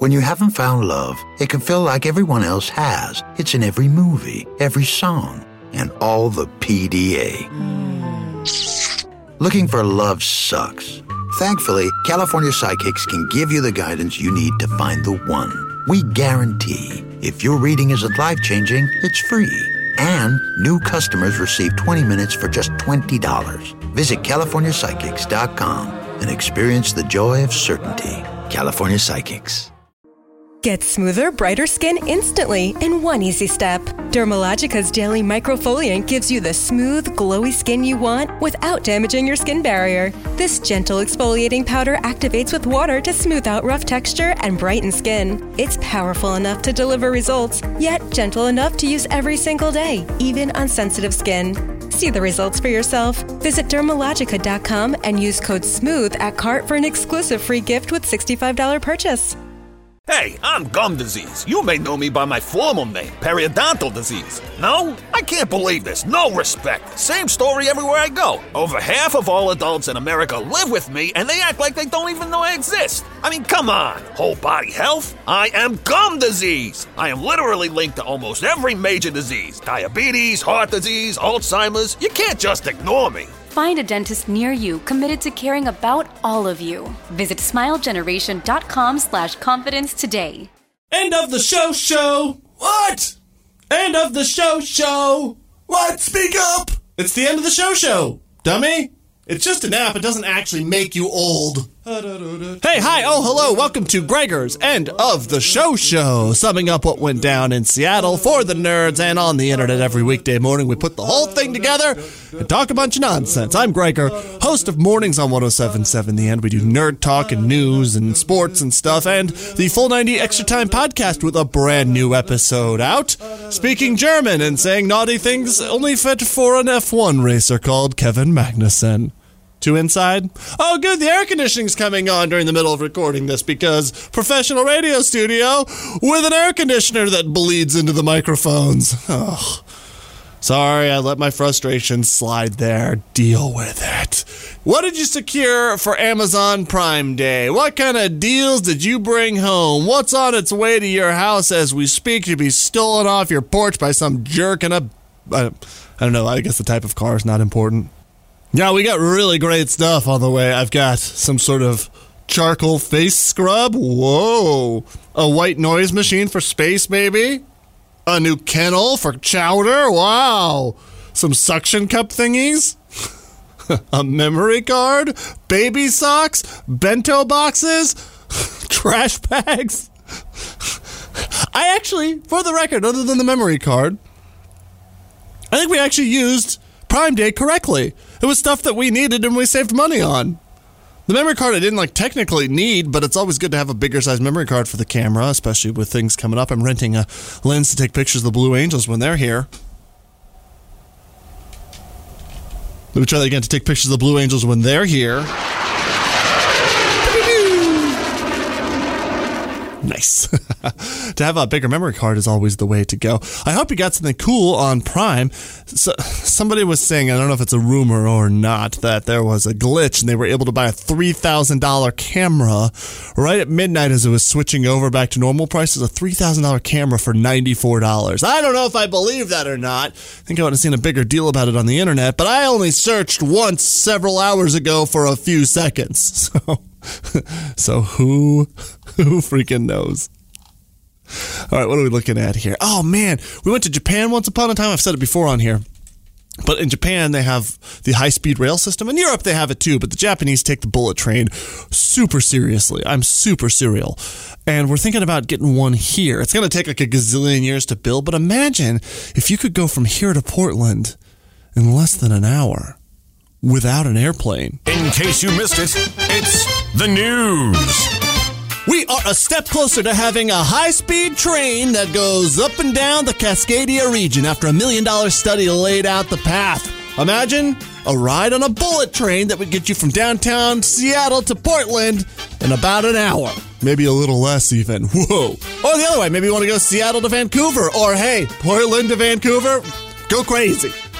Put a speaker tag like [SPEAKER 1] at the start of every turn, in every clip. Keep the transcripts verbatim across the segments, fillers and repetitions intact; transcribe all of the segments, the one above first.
[SPEAKER 1] When you haven't found love, it can feel like everyone else has. It's in every movie, every song, and all the P D A. Mm. Looking for love sucks. Thankfully, California Psychics can give you the guidance you need to find the one. We guarantee if your reading isn't life-changing, it's free. And new customers receive twenty minutes for just twenty dollars. Visit California Psychics dot com and experience the joy of certainty. California Psychics.
[SPEAKER 2] Get smoother, brighter skin instantly in one easy step. Dermalogica's daily microfoliant gives you the smooth, glowy skin you want without damaging your skin barrier. This gentle exfoliating powder activates with water to smooth out rough texture and brighten skin. It's powerful enough to deliver results, yet gentle enough to use every single day, even on sensitive skin. See the results for yourself. Visit Dermalogica dot com and use code SMOOTH at cart for an exclusive free gift with sixty-five dollars purchase.
[SPEAKER 3] Hey, I'm gum disease. You may know me by my formal name, periodontal disease. No? I can't believe this. No respect. Same story everywhere I go. Over half of all adults in America live with me, and they act like they don't even know I exist. I mean, come on. Whole body health? I am gum disease. I am literally linked to almost every major disease. Diabetes, heart disease, Alzheimer's. You can't just ignore me.
[SPEAKER 4] Find a dentist near you committed to caring about all of you. Visit smilegeneration.com slash confidence today.
[SPEAKER 5] End of the show show. What? End of the show show. What? Speak up. It's the end of the show show, dummy. It's just an app. It doesn't actually make you old. Hey, hi, oh, hello, welcome to Gregor's End of the Show Show, summing up what went down in Seattle for the nerds and on the internet every weekday morning. We put the whole thing together and talk a bunch of nonsense. I'm Gregor, host of Mornings on one oh seven point seven The End. We do nerd talk and news and sports and stuff, and the Full ninety Extra Time podcast with a brand new episode out, speaking German and saying naughty things only fit for an F one racer called Kevin Magnussen. Two inside? Oh, good, the air conditioning's coming on during the middle of recording this because professional radio studio with an air conditioner that bleeds into the microphones. Oh, sorry, I let my frustration slide there. Deal with it. What did you secure for Amazon Prime Day? What kind of deals did you bring home? What's on its way to your house as we speak to be stolen off your porch by some jerk in a... I, I don't know, I guess the type of car is not important. Yeah, we got really great stuff on the way. I've got some sort of charcoal face scrub. Whoa. A white noise machine for space, maybe? A new kennel for chowder. Wow. Some suction cup thingies. A memory card. Baby socks. Bento boxes. Trash bags. I actually, for the record, other than the memory card, I think we actually used Prime Day correctly. It was stuff that we needed and we saved money on. The memory card I didn't like technically need, but it's always good to have a bigger size memory card for the camera, especially with things coming up. I'm renting a lens to take pictures of the Blue Angels when they're here. Let me try that again, to take pictures of the Blue Angels when they're here. Nice. To have a bigger memory card is always the way to go. I hope you got something cool on Prime. So, somebody was saying, I don't know if it's a rumor or not, that there was a glitch and they were able to buy a three thousand dollars camera right at midnight as it was switching over back to normal prices. A three thousand dollars camera for ninety-four dollars. I don't know if I believe that or not. I think I would have seen a bigger deal about it on the internet, but I only searched once several hours ago for a few seconds. So... So who, who freaking knows? All right, what are we looking at here? Oh, man, we went to Japan once upon a time. I've said it before on here. But in Japan, they have the high-speed rail system. In Europe, they have it too, but the Japanese take the bullet train super seriously. I'm super serial. And we're thinking about getting one here. It's going to take like a gazillion years to build, but imagine if you could go from here to Portland in less than an hour. Without an airplane.
[SPEAKER 6] In case you missed it, it's the news.
[SPEAKER 5] We are a step closer to having a high-speed train that goes up and down the Cascadia region after a million-dollar study laid out the path. Imagine a ride on a bullet train that would get you from downtown Seattle to Portland in about an hour. Maybe a little less even. Whoa. Or the other way, maybe you want to go Seattle to Vancouver, or hey, Portland to Vancouver. Go crazy.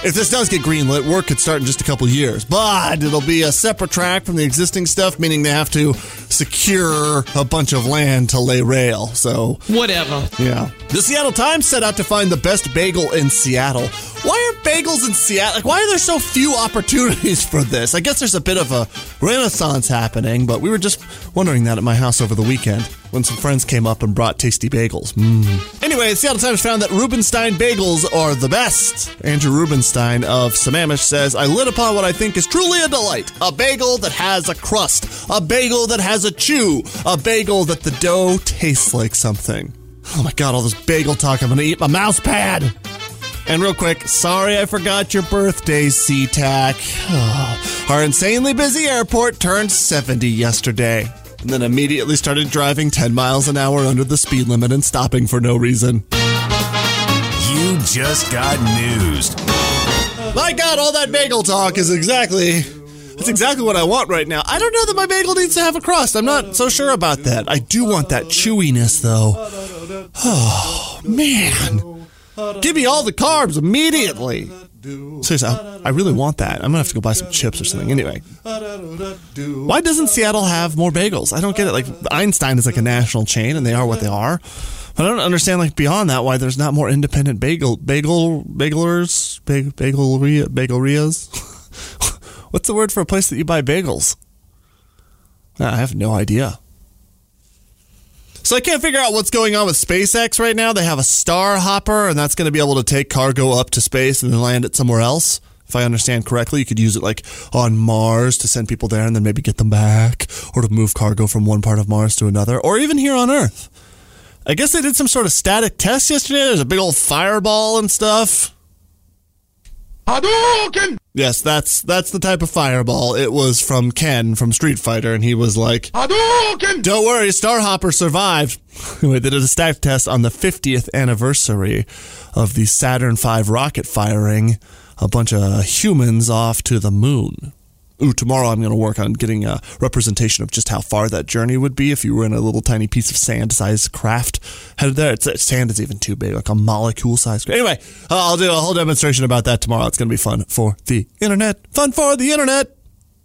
[SPEAKER 5] if this does get greenlit, work could start in just a couple years. But it'll be a separate track from the existing stuff, meaning they have to secure a bunch of land to lay rail. So
[SPEAKER 7] whatever.
[SPEAKER 5] Yeah. The Seattle Times set out to find the best bagel in Seattle. Why are bagels in Seattle? Like, why are there so few opportunities for this? I guess there's a bit of a renaissance happening, but we were just wondering that at my house over the weekend when some friends came up and brought tasty bagels. Mm. Anyway, the Seattle Times found that Rubenstein bagels are the best. Andrew Rubenstein of Sammamish says, I lit upon what I think is truly a delight. A bagel that has a crust. A bagel that has a chew. A bagel that the dough tastes like something. Oh my God, all this bagel talk. I'm going to eat my mouse pad. And real quick, sorry I forgot your birthday, SeaTac. Oh, our insanely busy airport turned seventy yesterday, and then immediately started driving ten miles an hour under the speed limit and stopping for no reason.
[SPEAKER 6] You just got newsed.
[SPEAKER 5] My God, all that bagel talk is exactly... That's exactly what I want right now. I don't know that my bagel needs to have a crust. I'm not so sure about that. I do want that chewiness, though. Oh, man. Give me all the carbs immediately. Seriously, I, I really want that. I'm going to have to go buy some chips or something. Anyway, why doesn't Seattle have more bagels? I don't get it. Like, Einstein is like a national chain, and they are what they are. But I don't understand, like, beyond that, why there's not more independent bagel, bagel, bagelers, bag, bageleria, bagerias. What's the word for a place that you buy bagels? I have no idea. So I can't figure out what's going on with SpaceX right now. They have a Star Hopper, and that's going to be able to take cargo up to space and then land it somewhere else. If I understand correctly, you could use it like on Mars to send people there and then maybe get them back, or to move cargo from one part of Mars to another, or even here on Earth. I guess they did some sort of static test yesterday. There's a big old fireball and stuff. Hadouken! Yes, that's that's the type of fireball. It was from Ken from Street Fighter, and he was like, Hadouken! Don't worry, Starhopper survived. Anyway, they did a static test on the fiftieth anniversary of the Saturn five rocket firing a bunch of humans off to the moon. Ooh, tomorrow I'm going to work on getting a representation of just how far that journey would be if you were in a little tiny piece of sand-sized craft headed there. It's, sand is even too big, like a molecule-sized craft. Anyway, uh, I'll do a whole demonstration about that tomorrow. It's going to be fun for the internet. Fun for the internet!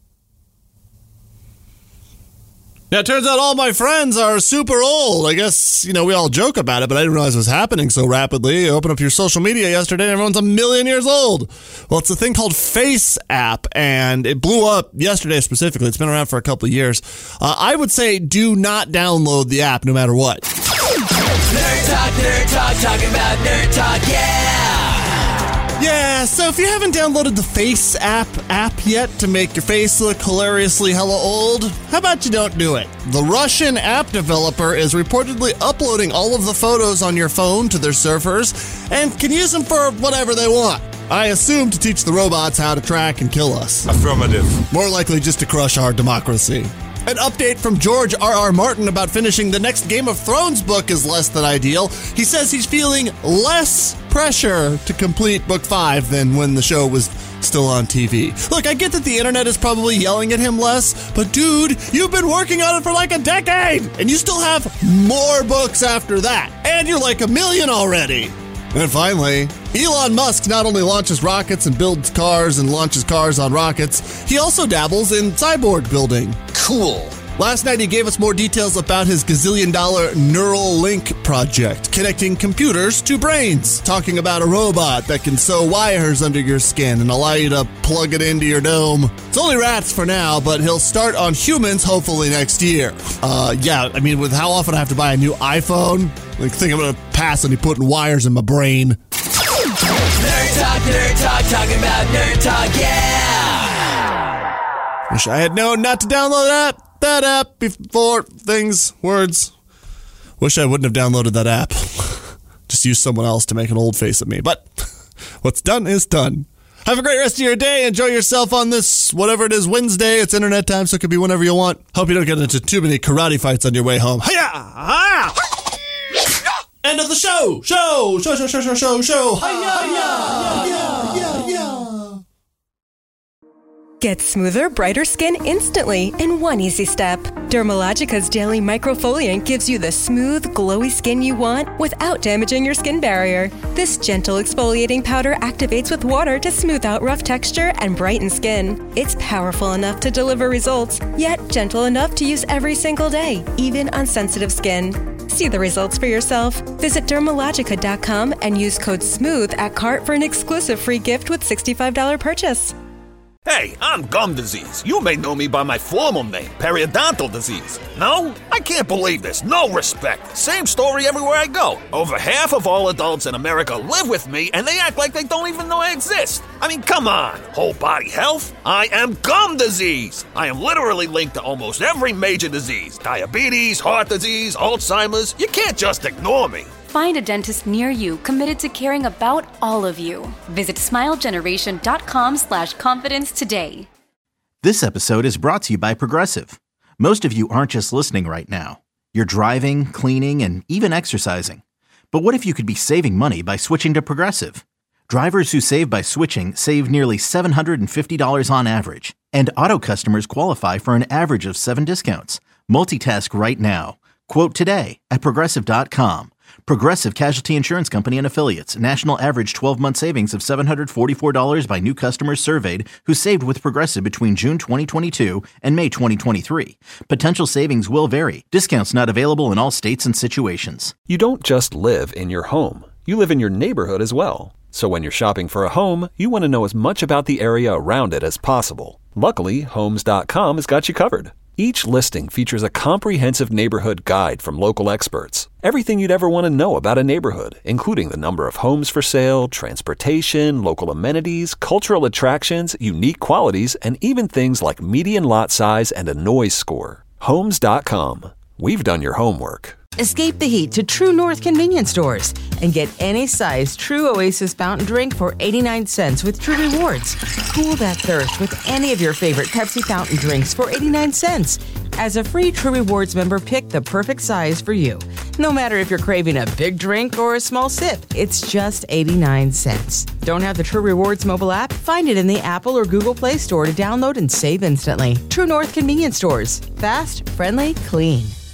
[SPEAKER 5] Now, it turns out all my friends are super old. I guess, you know, we all joke about it, but I didn't realize it was happening so rapidly. You open up your social media yesterday and everyone's a million years old. Well, it's a thing called Face App, and it blew up yesterday specifically. It's been around for a couple of years. Uh, I would say do not download the app no matter what.
[SPEAKER 8] Nerd Talk, Nerd Talk, talking about Nerd Talk, yeah!
[SPEAKER 5] Yeah, so if you haven't downloaded the Face App app yet to make your face look hilariously hella old, how about you don't do it? The Russian app developer is reportedly uploading all of the photos on your phone to their servers and can use them for whatever they want. I assume to teach the robots how to track and kill us.
[SPEAKER 6] Affirmative.
[SPEAKER 5] More likely just to crush our democracy. An update from George R R. Martin about finishing the next Game of Thrones book is less than ideal. He says he's feeling less pressure to complete book five than when the show was still on T V. Look, I get that the internet is probably yelling at him less, but dude, you've been working on it for like a decade, and you still have more books after that, and you're like a million already. And finally, Elon Musk not only launches rockets and builds cars and launches cars on rockets, he also dabbles in cyborg building. Cool. Last night he gave us more details about his gazillion dollar Neuralink project, connecting computers to brains, talking about a robot that can sew wires under your skin and allow you to plug it into your dome. It's only rats for now, but he'll start on humans hopefully next year. Uh, yeah, I mean, with how often I have to buy a new iPhone, like, think I'm gonna pass on you putting wires in my brain.
[SPEAKER 8] Nerd Talk, Nerd Talk, talking about Nerd Talk, yeah!
[SPEAKER 5] Wish I had known not to download that. That app before things, words. Wish I wouldn't have downloaded that app. Just use someone else to make an old face at me. But what's done is done. Have a great rest of your day. Enjoy yourself on this, whatever it is, Wednesday. It's internet time, so it could be whenever you want. Hope you don't get into too many karate fights on your way home. Hiya! Hiya!
[SPEAKER 7] End of the show! Show! Show, show, show, show, show, show! Hiya!
[SPEAKER 5] Hiya! Yeah, yeah, yeah, yeah.
[SPEAKER 2] Get smoother, brighter skin instantly in one easy step. Dermalogica's daily microfoliant gives you the smooth, glowy skin you want without damaging your skin barrier. This gentle exfoliating powder activates with water to smooth out rough texture and brighten skin. It's powerful enough to deliver results, yet gentle enough to use every single day, even on sensitive skin. See the results for yourself. Visit Dermalogica dot com and use code SMOOTH at cart for an exclusive free gift with sixty-five dollars purchase.
[SPEAKER 3] Hey, I'm Gum Disease. You may know me by my formal name, Periodontal Disease. No? I can't believe this. No respect. Same story everywhere I go. Over half of all adults in America live with me, and they act like they don't even know I exist. I mean, come on. Whole body health? I am Gum Disease. I am literally linked to almost every major disease. Diabetes, heart disease, Alzheimer's. You can't just ignore me.
[SPEAKER 4] Find a dentist near you committed to caring about all of you. Visit smilegeneration.com slash confidence today.
[SPEAKER 9] This episode is brought to you by Progressive. Most of you aren't just listening right now. You're driving, cleaning, and even exercising. But what if you could be saving money by switching to Progressive? Drivers who save by switching save nearly seven hundred fifty dollars on average. And auto customers qualify for an average of seven discounts. Multitask right now. Quote today at Progressive dot com. Progressive Casualty Insurance Company and Affiliates. National average twelve-month savings of seven hundred forty-four dollars by new customers surveyed who saved with Progressive between June twenty twenty-two and May twenty twenty-three. Potential savings will vary. Discounts not available in all states and situations.
[SPEAKER 10] You don't just live in your home. You live in your neighborhood as well. So when you're shopping for a home, you want to know as much about the area around it as possible. Luckily, Homes dot com has got you covered. Each listing features a comprehensive neighborhood guide from local experts. Everything you'd ever want to know about a neighborhood, including the number of homes for sale, transportation, local amenities, cultural attractions, unique qualities, and even things like median lot size and a noise score. Homes dot com. We've done your homework.
[SPEAKER 11] Escape the heat to True North convenience stores and get any size True Oasis fountain drink for eighty-nine cents with True Rewards. Cool that thirst with any of your favorite Pepsi fountain drinks for eighty-nine cents. As a free True Rewards member, pick the perfect size for you. No matter if you're craving a big drink or a small sip, it's just eighty-nine cents. Don't have the True Rewards mobile app? Find it in the Apple or Google Play Store to download and save instantly. True North convenience stores. Fast, friendly, clean.